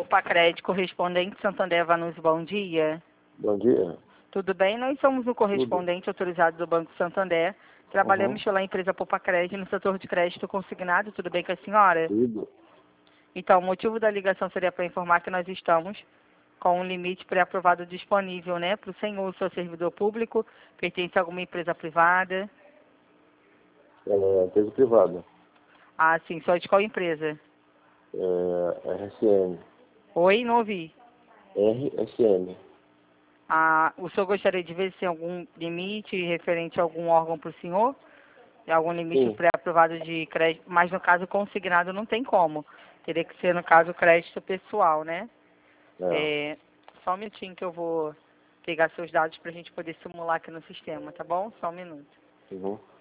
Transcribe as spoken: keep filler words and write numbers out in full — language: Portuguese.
Popacred, correspondente Santander Vanucci, bom dia. Bom dia. Tudo bem? Nós somos o correspondente Tudo. autorizado do Banco Santander. Trabalhamos Uhum. pela empresa Popacred no setor de crédito consignado. Tudo bem com a senhora? Tudo. Então, o motivo da ligação seria para informar que nós estamos com um limite pré-aprovado disponível, né? Para o senhor, seu servidor público, pertence a alguma empresa privada? É, empresa privada. Ah, sim. Só de qual empresa? É, R S M. Oi, não ouvi. R S M. Ah, o senhor gostaria de ver se tem algum limite referente a algum órgão para o senhor? Algum limite Sim. pré-aprovado de crédito, mas no caso consignado não tem como. Teria que ser, no caso, crédito pessoal, né? É. É, só um minutinho que eu vou pegar seus dados para a gente poder simular aqui no sistema, tá bom? Só um minuto. Uhum.